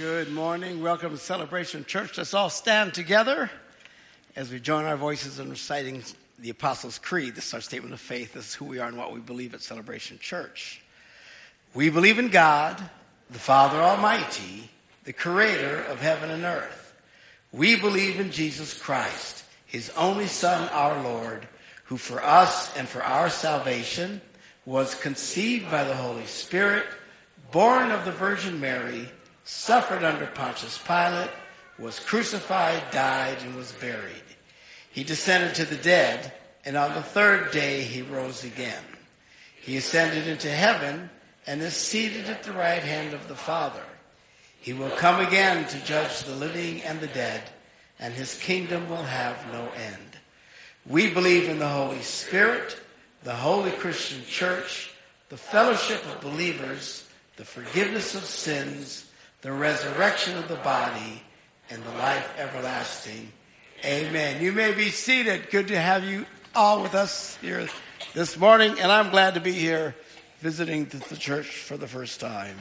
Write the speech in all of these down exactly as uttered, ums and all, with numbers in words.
Good morning. Welcome to Celebration Church. Let's all stand together as we join our voices in reciting the Apostles' Creed. This is our statement of faith. This is who we are and what we believe at Celebration Church. We believe in God, the Father Almighty, the creator of heaven and earth. We believe in Jesus Christ, his only Son, our Lord, who for us and for our salvation was conceived by the Holy Spirit, born of the Virgin Mary, suffered under Pontius Pilate, was crucified, died, and was buried. He descended to the dead, and on the third day he rose again. He ascended into heaven and is seated at the right hand of the Father. He will come again to judge the living and the dead, and his kingdom will have no end. We believe in the Holy Spirit, the holy Christian church, the fellowship of believers, the forgiveness of sins, the resurrection of the body, and the life everlasting. Amen. You may be seated. Good to have you all with us here this morning, and I'm glad to be here visiting the church for the first time.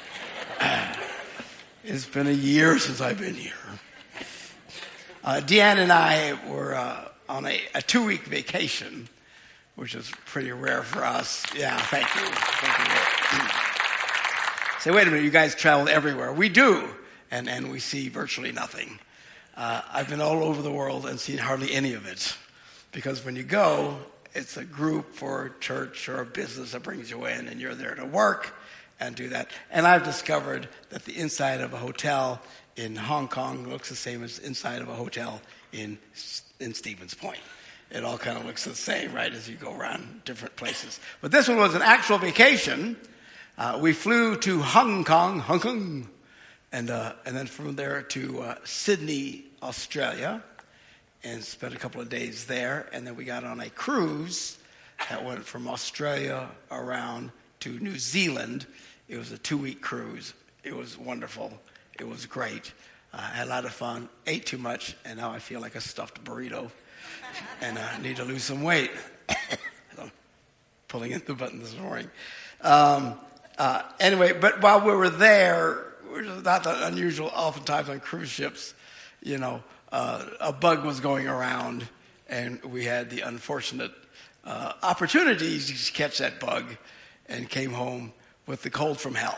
It's been a year since I've been here. Uh, Deanne and I were uh, on a, a two-week vacation, which is pretty rare for us. Yeah, thank you. Thank you. Say, wait a minute, you guys travel everywhere. We do, and, and we see virtually nothing. Uh, I've been all over the world and seen hardly any of it, because when you go, it's a group or a church or a business that brings you in, and you're there to work and do that. And I've discovered that the inside of a hotel in Hong Kong looks the same as the inside of a hotel in, in Stevens Point. It all kind of looks the same, right, as you go around different places. But this one was an actual vacation. Uh, we flew to Hong Kong, Hong Kong, and uh, and then from there to uh, Sydney, Australia, and spent a couple of days there. And then we got on a cruise that went from Australia around to New Zealand. It was a two-week cruise. It was wonderful. It was great. Uh, I had a lot of fun. Ate too much, and now I feel like a stuffed burrito, and I uh, need to lose some weight. I'm pulling in the button this morning. Um, Uh, anyway, but while we were there, which is not that unusual oftentimes on cruise ships, you know, uh, a bug was going around, and we had the unfortunate uh, opportunity to catch that bug and came home with the cold from hell.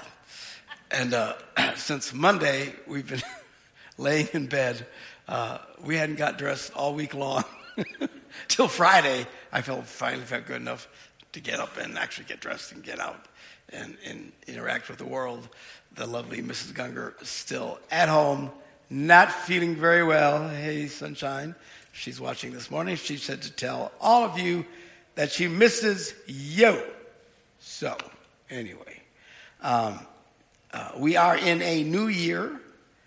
And uh, since Monday, we've been laying in bed. Uh, we hadn't got dressed all week long. Till Friday, I felt finally felt good enough to get up and actually get dressed and get out and, and interact with the world. The lovely Missus Gunger is still at home, not feeling very well. Hey, sunshine. She's watching this morning. She said to tell all of you that she misses you. So, anyway, um, uh, we are in a new year,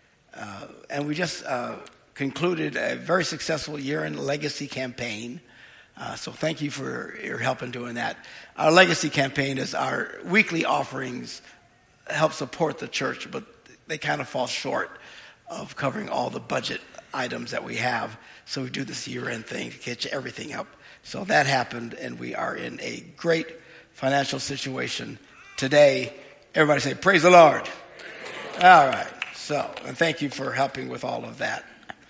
uh, and we just uh, concluded a very successful year in legacy campaign. Uh, so thank you for your help in doing that. Our legacy campaign is our weekly offerings help support the church, but they kind of fall short of covering all the budget items that we have. So we do this year-end thing to catch everything up. So that happened, and we are in a great financial situation today. Everybody say, praise the Lord. All right. So, and thank you for helping with all of that.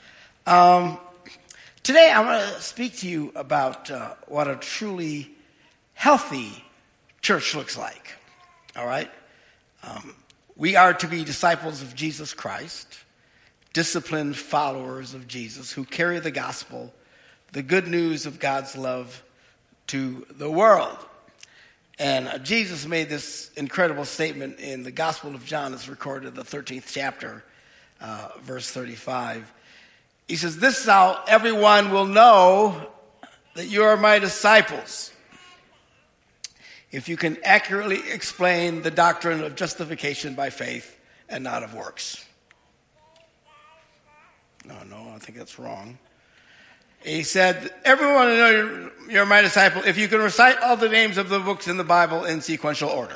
Um, Today, I want to speak to you about uh, what a truly healthy church looks like. All right? Um, we are to be disciples of Jesus Christ, disciplined followers of Jesus who carry the gospel, the good news of God's love to the world. And uh, Jesus made this incredible statement in the Gospel of John. It's recorded in the thirteenth chapter, uh, verse thirty-five. He says, this is how everyone will know that you are my disciples, if you can accurately explain the doctrine of justification by faith and not of works. No, no, I think that's wrong. He said, everyone will know you're, you're my disciple if you can recite all the names of the books in the Bible in sequential order.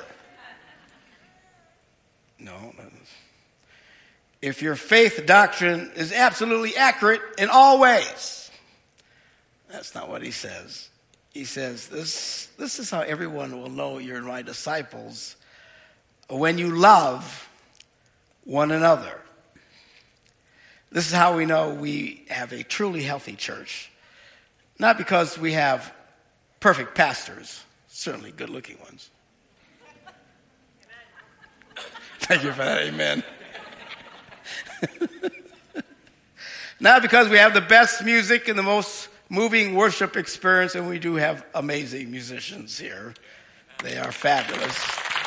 No, if your faith doctrine is absolutely accurate in all ways. That's not what he says. He says, this, this is how everyone will know you're my disciples when you love one another. This is how we know we have a truly healthy church. Not because we have perfect pastors, certainly good-looking ones. Thank you for that, amen. Not because we have the best music and the most moving worship experience, and we do have amazing musicians here. They are fabulous.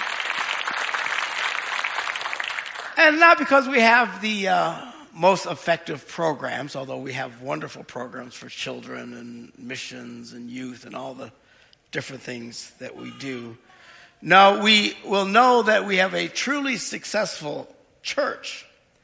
And not because we have the uh, most effective programs, although we have wonderful programs for children and missions and youth and all the different things that we do. No, we will know that we have a truly successful church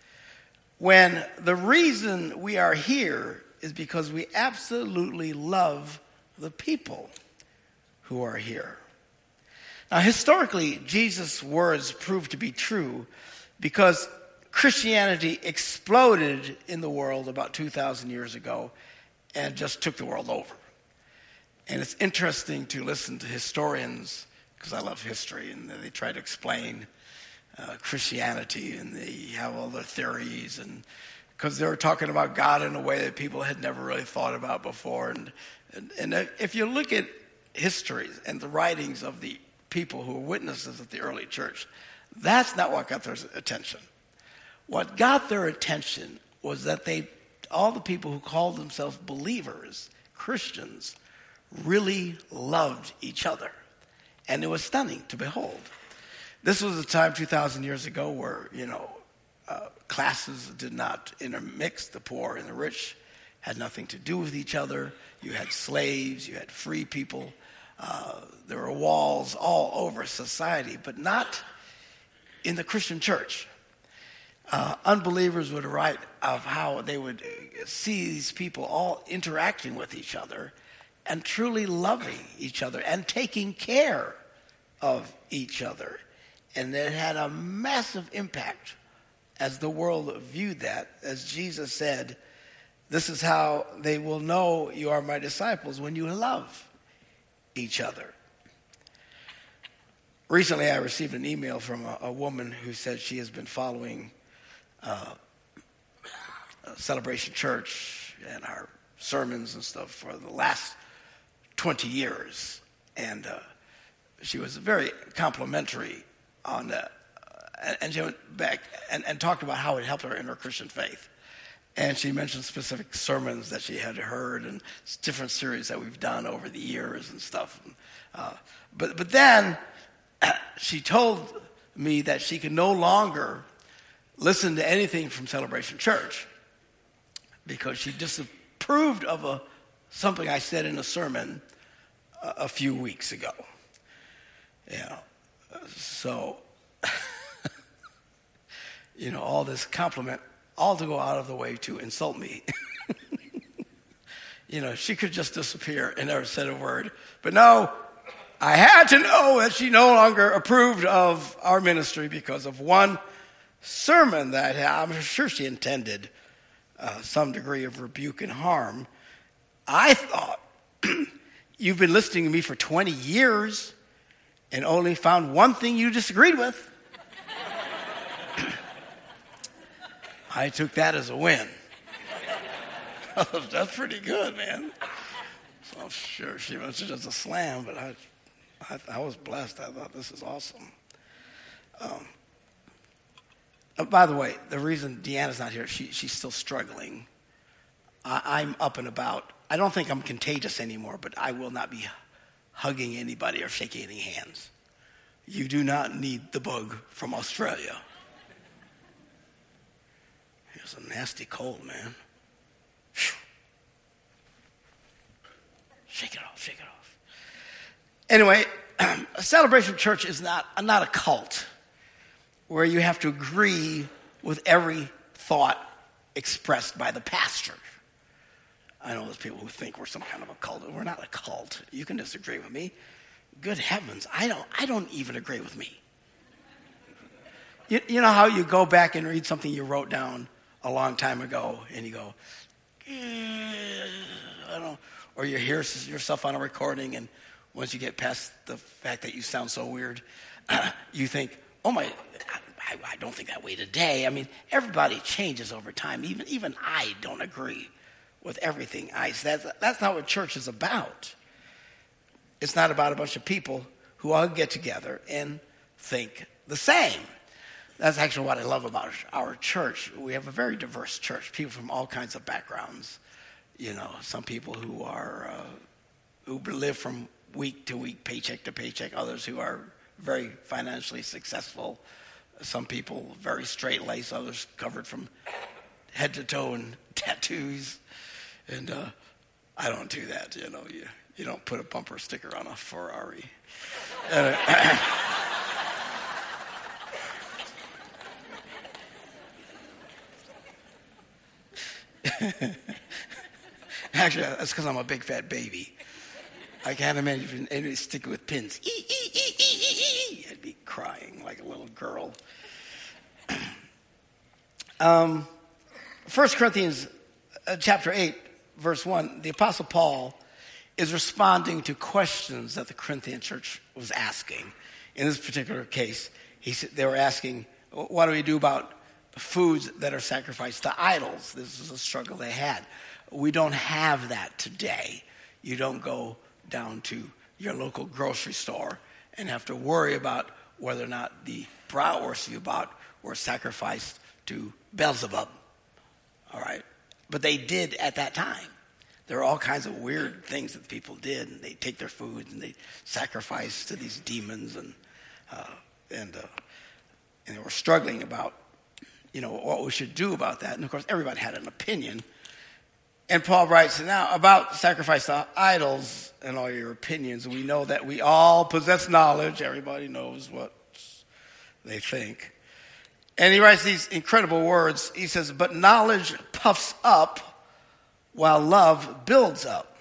when the reason we are here is because we absolutely love the people who are here. Now, historically, Jesus' words proved to be true because Christianity exploded in the world about two thousand years ago and just took the world over. And it's interesting to listen to historians, because I love history, and they try to explain uh, Christianity, and they have all their theories, and because they were talking about God in a way that people had never really thought about before. And, and, and if you look at history and the writings of the people who were witnesses of the early church, that's not what got their attention. What got their attention was that they, all the people who called themselves believers, Christians, really loved each other. And it was stunning to behold. This was a time two thousand years ago where, you know, uh, classes did not intermix. The poor and the rich had nothing to do with each other. You had slaves, you had free people. Uh, there were walls all over society, but not in the Christian church. Uh, unbelievers would write of how they would see these people all interacting with each other and truly loving each other and taking care of each other. And it had a massive impact as the world viewed that. As Jesus said, this is how they will know you are my disciples, when you love each other. Recently, I received an email from a, a woman who said she has been following uh, Celebration Church and our sermons and stuff for the last twenty years. And uh, she was very complimentary on that. Uh, and she went back and, and talked about how it helped her in her Christian faith. And she mentioned specific sermons that she had heard and different series that we've done over the years and stuff. Uh, but, but then she told me that she could no longer listen to anything from Celebration Church because she disapproved of a, something I said in a sermon a, a few weeks ago. You know, so, you know, all this compliment, all to go out of the way to insult me. You know, she could just disappear and never said a word. But no, I had to know that she no longer approved of our ministry because of one sermon that I'm sure she intended uh, some degree of rebuke and harm. I thought, you've been listening to me for twenty years and only found one thing you disagreed with. I took that as a win. That's pretty good, man. So I'm sure she was just a slam, but I, I, I was blessed. I thought, this is awesome. Um, oh, by the way, the reason Deanna's not here, she, she's still struggling. I, I'm up and about. I don't think I'm contagious anymore, but I will not be hugging anybody or shaking any hands. You do not need the bug from Australia. It's a nasty cold, man. Whew. Shake it off, shake it off. Anyway, a Celebration Church is not, not a cult where you have to agree with every thought expressed by the pastor. I know there's people who think we're some kind of a cult. We're not a cult. You can disagree with me. Good heavens, I don't, I don't even agree with me. You, you know how you go back and read something you wrote down a long time ago, and you go, eh, I don't, or you hear yourself on a recording, and once you get past the fact that you sound so weird, uh, you think, oh my, I, I don't think that way today. I mean, everybody changes over time. Even even I don't agree with everything I say. That's, that's not what church is about. It's not about a bunch of people who all get together and think the same. That's actually what I love about our church. We have a very diverse church, people from all kinds of backgrounds. You know, some people who are uh, who live from week to week, paycheck to paycheck. Others who are very financially successful. Some people very straight-laced. Others covered from head to toe in tattoos. And uh, I don't do that. You know, you you don't put a bumper sticker on a Ferrari. Uh, Actually, that's because I'm a big fat baby. I can't imagine anybody sticking with pins. E, e, e, e, e, e. I'd be crying like a little girl. um, First Corinthians uh, chapter eight, verse one, the Apostle Paul is responding to questions that the Corinthian church was asking. In this particular case, he said they were asking, what do we do about foods that are sacrificed to idols? This is a struggle they had. We don't have that today. You don't go down to your local grocery store and have to worry about whether or not the bratwurst you bought were sacrificed to Beelzebub. All right? But they did at that time. There are all kinds of weird things that people did, and they take their food and they sacrifice to these demons, and uh, and uh, and they were struggling about, you know, what we should do about that. And of course, everybody had an opinion. And Paul writes now about sacrifice to idols and all your opinions. We know that we all possess knowledge. Everybody knows what they think. And he writes these incredible words. He says, but knowledge puffs up while love builds up.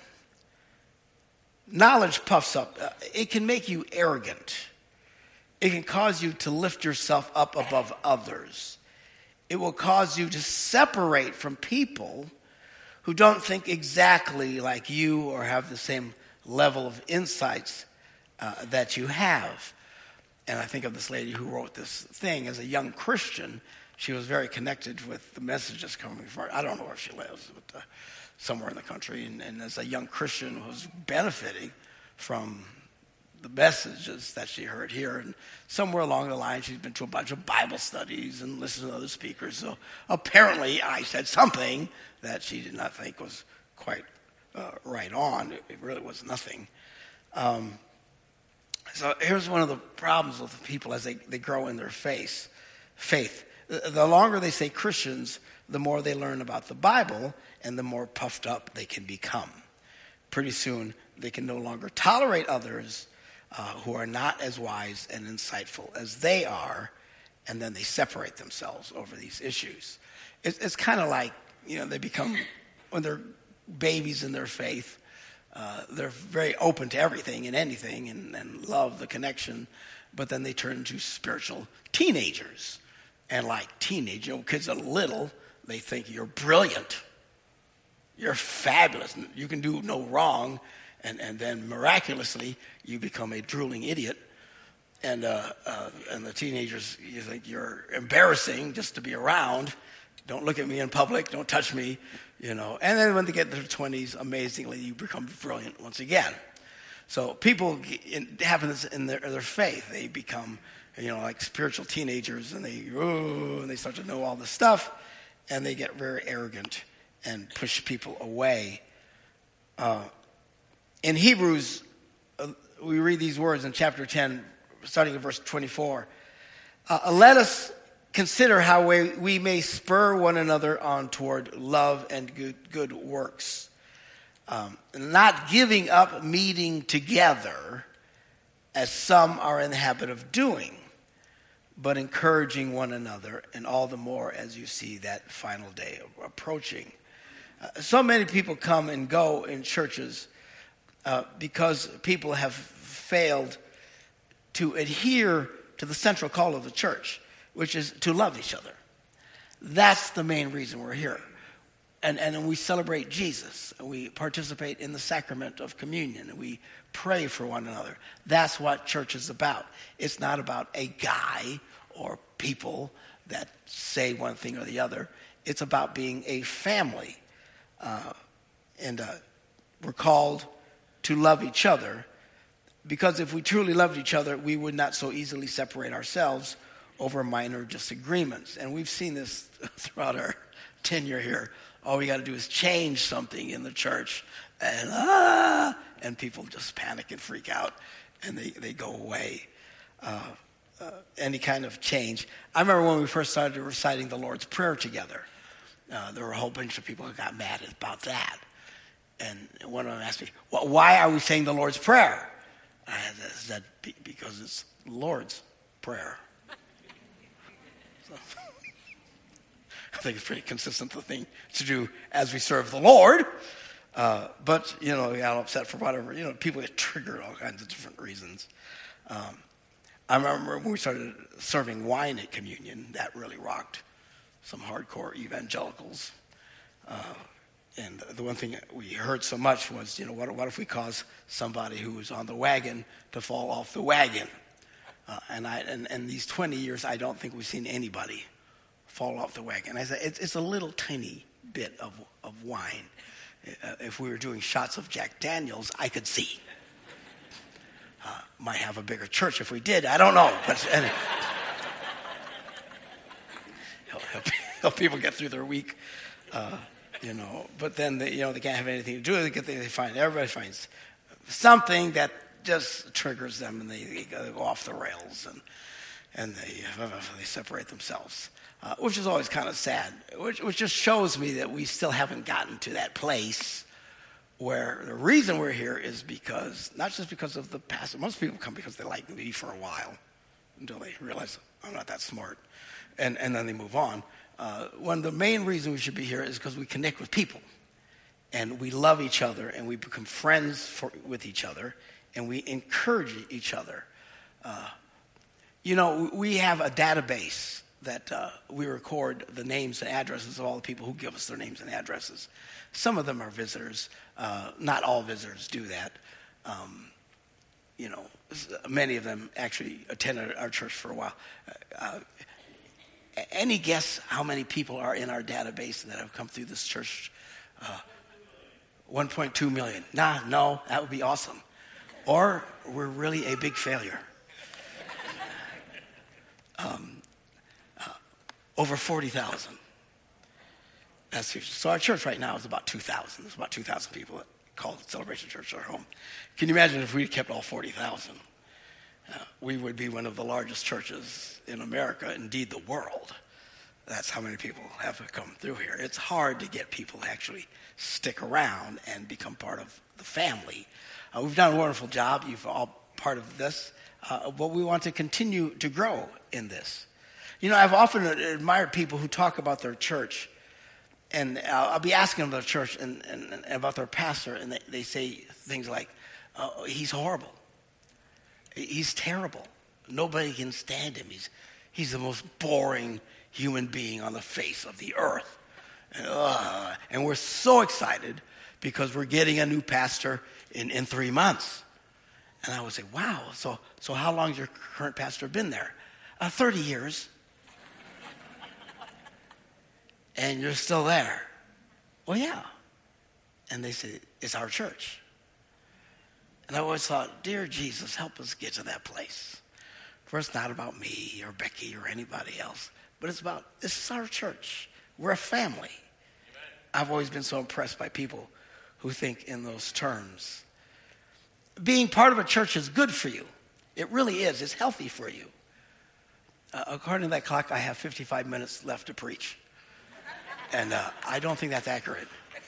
Knowledge puffs up. It can make you arrogant. It can cause you to lift yourself up above others. It will cause you to separate from people who don't think exactly like you or have the same level of insights uh, that you have. And I think of this lady who wrote this thing as a young Christian. She was very connected with the messages coming from her. I don't know where she lives, but uh, somewhere in the country. And, and as a young Christian who was benefiting from the messages that she heard here. And somewhere along the line, she's been to a bunch of Bible studies and listened to other speakers. So apparently I said something that she did not think was quite uh, right on. It, it really was nothing. Um, so here's one of the problems with people as they, they grow in their faith. Faith. The, the longer they say Christians, the more they learn about the Bible and the more puffed up they can become. Pretty soon, they can no longer tolerate others uh, who are not as wise and insightful as they are, and then they separate themselves over these issues. It's, it's kind of like, you know, they become, when they're babies in their faith, uh, they're very open to everything and anything and, and love the connection, but then they turn into spiritual teenagers. And like teenage, you know, kids are little, they think you're brilliant. You're fabulous. You can do no wrong. And, and then miraculously, you become a drooling idiot. And uh, uh, and the teenagers, you think you're embarrassing just to be around. Don't look at me in public. Don't touch me, you know. And then when they get to their twenties, amazingly, you become brilliant once again. So people, it happens in their, their faith. They become, you know, like spiritual teenagers, and they, oh, and they start to know all this stuff, and they get very arrogant and push people away. Uh, in Hebrews, uh, we read these words in chapter ten, starting in verse twenty-four. Uh, Let us consider how we, we may spur one another on toward love and good, good works. Um, not giving up meeting together, as some are in the habit of doing, but encouraging one another, and all the more as you see that final day approaching. Uh, so many people come and go in churches uh, because people have failed to adhere to the central call of the church, which is to love each other. That's the main reason we're here. And, and we celebrate Jesus. We participate in the sacrament of communion. And we pray for one another. That's what church is about. It's not about a guy or people that say one thing or the other. It's about being a family. Uh, and uh, we're called to love each other, because if we truly loved each other, we would not so easily separate ourselves over minor disagreements. And we've seen this throughout our tenure here. All we got to do is change something in the church, and ah, and people just panic and freak out, and they, they go away. Uh, uh, any kind of change. I remember when we first started reciting the Lord's Prayer together. Uh, there were a whole bunch of people who got mad about that. And one of them asked me, well, why are we saying the Lord's Prayer? I said, because it's Lord's Prayer. So, I think it's pretty consistent the thing to do as we serve the Lord. Uh, but, you know, we got upset for whatever. You know, people get triggered all kinds of different reasons. Um, I remember when we started serving wine at communion, that really rocked some hardcore evangelicals. Uh, and the one thing we heard so much was, you know, what, what if we cause somebody who was on the wagon to fall off the wagon? Uh, and I and, and these twenty years, I don't think we've seen anybody fall off the wagon. I said, it's, it's a little tiny bit of, of wine. Uh, if we were doing shots of Jack Daniels, I could see. Uh, might have a bigger church if we did. I don't know. But anyway. help, help, help people get through their week, uh, you know. But then they, you know they can't have anything to do with it. They, they find everybody finds something that just triggers them, and they, they go off the rails, and and they they separate themselves, uh, which is always kind of sad. Which which just shows me that we still haven't gotten to that place where the reason we're here is because, not just because of the pastor. Most people come because they like me for a while until they realize I'm not that smart, and, and then they move on. Uh, one of the main reasons we should be here is because we connect with people, and we love each other, and we become friends for, with each other, and we encourage each other. Uh, you know, we have a database that uh, we record the names and addresses of all the people who give us their names and addresses. Some of them are visitors. Uh, not all visitors do that. Um, you know, many of them actually attended our church for a while. Uh, any guess how many people are in our database that have come through this church? Uh, one point two million. Nah, no, that would be awesome. Or we're really a big failure. Um, uh, over forty thousand. That's huge. So our church right now is about two thousand. There's about two thousand people that call Celebration Church our home. Can you imagine if we kept all forty thousand? Uh, we would be one of the largest churches in America, indeed the world. That's how many people have come through here. It's hard to get people to actually stick around and become part of the family. Uh, we've done a wonderful job. You've all part of this. Uh, but we want to continue to grow in this. You know, I've often admired people who talk about their church. And I'll be asking them about church and, and, and about their pastor, and they, they say things like, oh, he's horrible. He's terrible. Nobody can stand him. He's, he's the most boring human being on the face of the earth. And, uh, and we're so excited because we're getting a new pastor in, in three months. And I would say, wow, so, so how long has your current pastor been there? Uh, thirty years. And you're still there. Well, yeah. And they say, it's our church. And I always thought, dear Jesus, help us get to that place. For it's not about me or Becky or anybody else, but it's about, this is our church. We're a family. Amen. I've always been so impressed by people who think in those terms. Being part of a church is good for you. It really is. It's healthy for you. Uh, according to that clock, I have fifty-five minutes left to preach. And uh, I don't think that's accurate.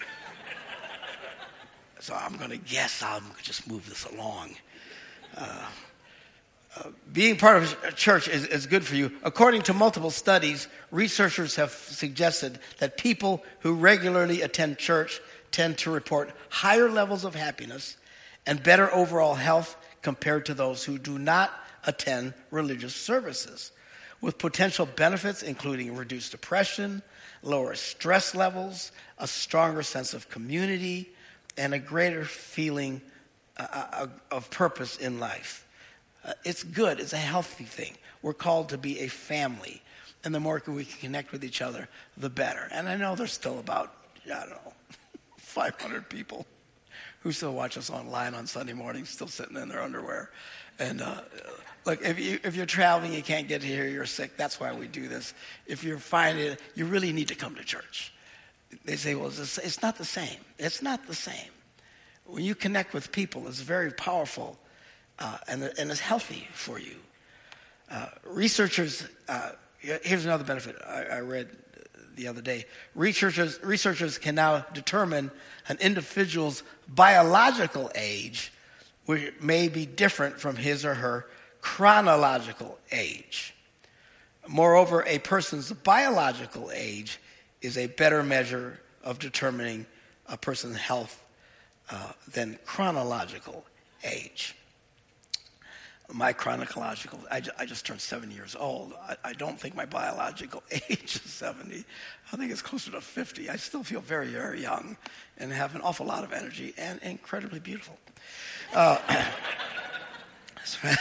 So I'm going to guess I'll just move this along. Uh, uh, being part of a church is, is good for you. According to multiple studies, researchers have suggested that people who regularly attend church tend to report higher levels of happiness and better overall health compared to those who do not attend religious services, with potential benefits including reduced depression, lower stress levels, a stronger sense of community, and a greater feeling uh, of purpose in life. Uh, it's good. It's a healthy thing. We're called to be a family. And the more we can connect with each other, the better. And I know there's still about, I don't know, five hundred people who still watch us online on Sunday mornings, still sitting in their underwear. And uh, look, if, you, if you're traveling, you can't get here, you're sick, that's why we do this. If you're finding it, you really need to come to church. They say, well, it's, it's not the same. It's not the same. When you connect with people, it's very powerful uh, and, and it's healthy for you. Uh, researchers, uh, here's another benefit I, I read the other day. Researchers, researchers can now determine an individual's biological age, which may be different from his or her chronological age. Moreover, a person's biological age is a better measure of determining a person's health uh, than chronological age. My chronological, I, ju- I just turned seventy years old. I, I don't think my biological age is seventy. I think it's closer to fifty. I still feel very, very young and have an awful lot of energy and incredibly beautiful. Uh, I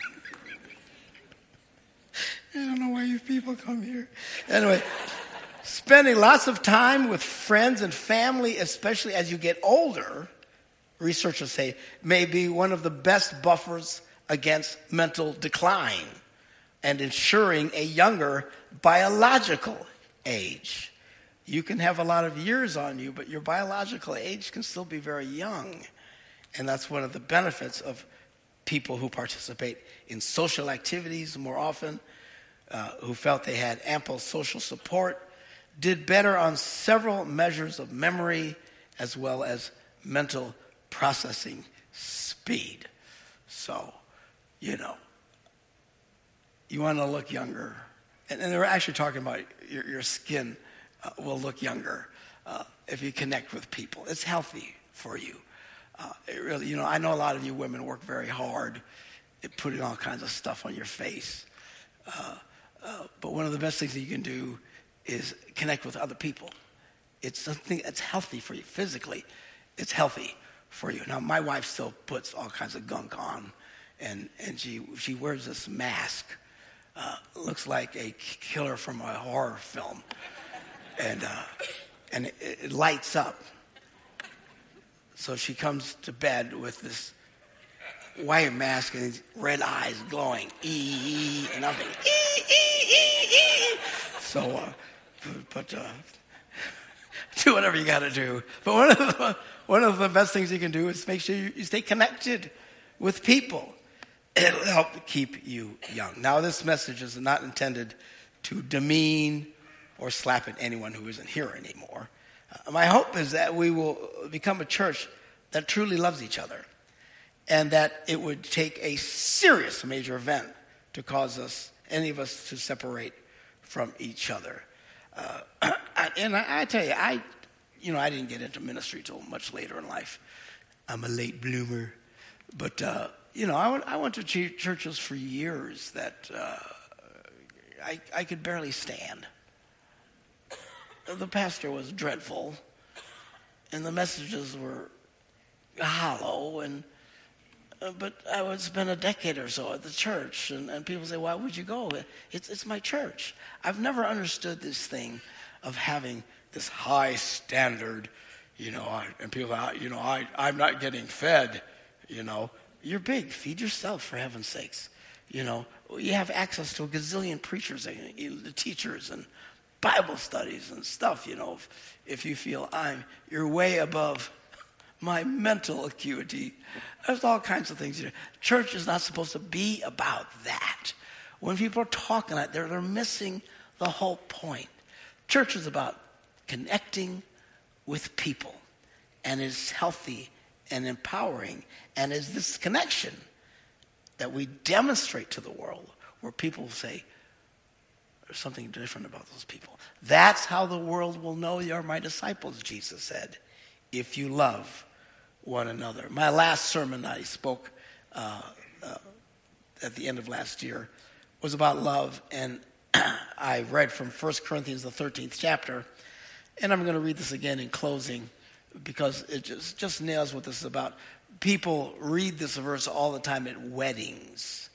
don't know why you people come here. Anyway, spending lots of time with friends and family, especially as you get older, researchers say, may be one of the best buffers against mental decline and ensuring a younger biological age. You can have a lot of years on you, but your biological age can still be very young. And that's one of the benefits of people who participate in social activities more often, uh, who felt they had ample social support, did better on several measures of memory as well as mental processing speed. So, you know, you want to look younger. And, and they're actually talking about your, your skin uh, will look younger uh, if you connect with people. It's healthy for you. Uh, it really, you know, I know a lot of you women work very hard at putting all kinds of stuff on your face. Uh, uh, but one of the best things that you can do is connect with other people. It's something that's healthy for you physically. It's healthy for you. Now, my wife still puts all kinds of gunk on, and, and she she wears this mask. Uh, looks like a killer from a horror film, and uh, and it, it lights up. So she comes to bed with this white mask and these red eyes glowing, ee, and I'm thinking, ee, ee, ee, ee. So, uh, but uh, do whatever you got to do. But one of the one of the best things you can do is make sure you, you stay connected with people. It'll help keep you young. Now, this message is not intended to demean or slap at anyone who isn't here anymore. Uh, my hope is that we will become a church that truly loves each other, and that it would take a serious major event to cause us, any of us, to separate from each other. Uh, and I, I tell you, I, you know, I didn't get into ministry till much later in life. I'm a late bloomer, but uh, you know, I went, I went to ch- churches for years that uh, I, I could barely stand. The pastor was dreadful, and the messages were hollow, and uh, but I would spend a decade or so at the church, and, and people say, why would you go? It's it's my church. I've never understood this thing of having this high standard, you know, I, and people, I, you know, I, I'm not getting fed, you know. You're big. Feed yourself, for heaven's sakes. You know, you have access to a gazillion preachers and teachers and Bible studies and stuff, you know. If, if you feel I'm, you're way above my mental acuity, there's all kinds of things. You know. Church is not supposed to be about that. When people are talking, they're, they're missing the whole point. Church is about connecting with people, and it's healthy and empowering, and is this connection that we demonstrate to the world where people say, there's something different about those people. That's how the world will know you're my disciples, Jesus said, if you love one another. My last sermon I spoke uh, uh, at the end of last year was about love, and I read from First Corinthians, the thirteenth chapter, and I'm going to read this again in closing because it just, just nails what this is about. People read this verse all the time at weddings,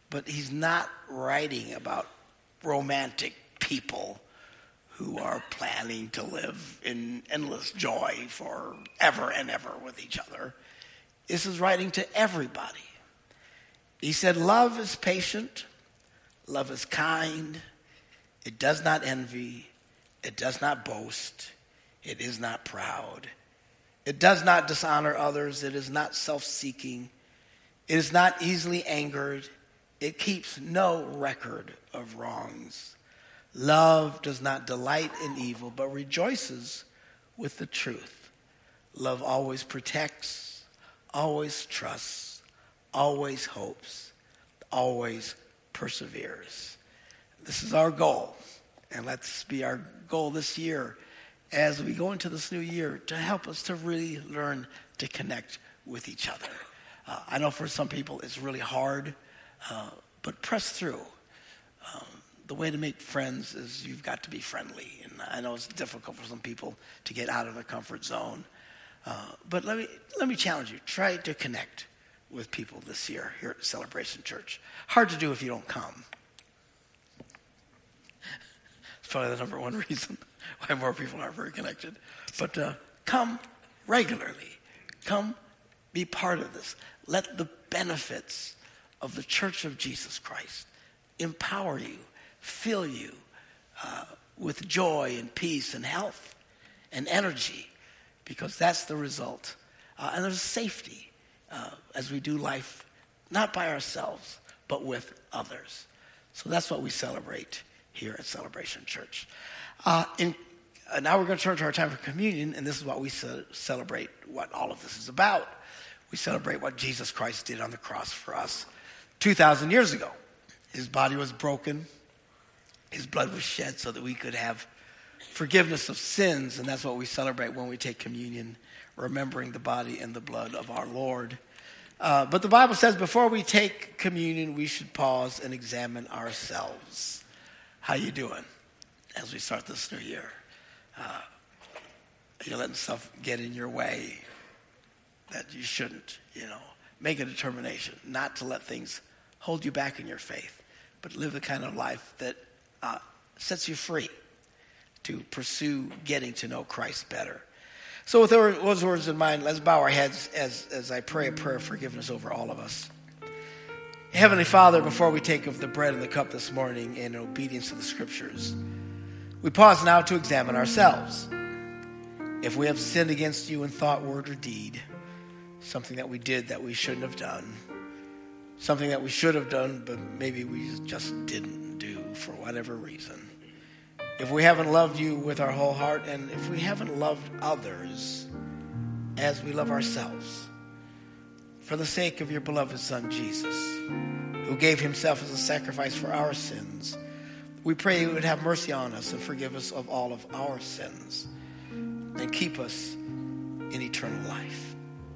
but he's not writing about romantic people who are planning to live in endless joy forever and ever with each other. This is writing to everybody. He said, love is patient, love is kind, it does not envy, it does not boast, it is not proud, it does not dishonor others, it is not self-seeking, it is not easily angered, it keeps no record of wrongs. Love does not delight in evil, but rejoices with the truth. Love always protects, always trusts, always hopes, always perseveres. This is our goal, and let's be our goal this year as we go into this new year to help us to really learn to connect with each other. Uh, I know for some people it's really hard, uh, but press through. Um, the way to make friends is you've got to be friendly. And I know it's difficult for some people to get out of their comfort zone. Uh, but let me let me challenge you. Try to connect with people this year here at Celebration Church. Hard to do if you don't come. It's probably the number one reason why more people aren't very connected. But uh, come regularly. Come be part of this. Let the benefits of the Church of Jesus Christ empower you, fill you uh, with joy and peace and health and energy, because that's the result. Uh, and there's safety uh, as we do life, not by ourselves, but with others. So that's what we celebrate here at Celebration Church. Uh, in, uh, now we're going to turn to our time for communion, and this is what we ce- celebrate, what all of this is about. We celebrate what Jesus Christ did on the cross for us two thousand years ago. His body was broken. His blood was shed so that we could have forgiveness of sins, and that's what we celebrate when we take communion, remembering the body and the blood of our Lord. Uh, but the Bible says before we take communion, we should pause and examine ourselves. How you doing as we start this new year? Uh, you're letting stuff get in your way that you shouldn't, you know. Make a determination not to let things hold you back in your faith, but live the kind of life that uh, sets you free to pursue getting to know Christ better. So with those words in mind, let's bow our heads as, as I pray a prayer of forgiveness over all of us. Heavenly Father, before we take of the bread and the cup this morning in obedience to the Scriptures, we pause now to examine ourselves. If we have sinned against you in thought, word, or deed, something that we did that we shouldn't have done, something that we should have done, but maybe we just didn't do for whatever reason. If we haven't loved you with our whole heart, and if we haven't loved others as we love ourselves, for the sake of your beloved Son, Jesus, who gave himself as a sacrifice for our sins, we pray you would have mercy on us and forgive us of all of our sins and keep us in eternal life.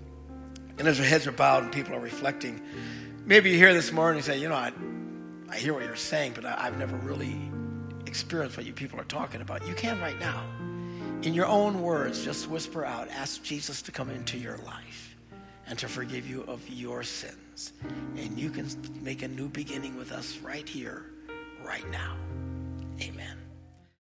And as our heads are bowed and people are reflecting, maybe you're here this morning and say, you know, I, I hear what you're saying, but I, I've never really experienced what you people are talking about. You can right now. In your own words, just whisper out, ask Jesus to come into your life and to forgive you of your sins. And you can make a new beginning with us right here, right now. Amen.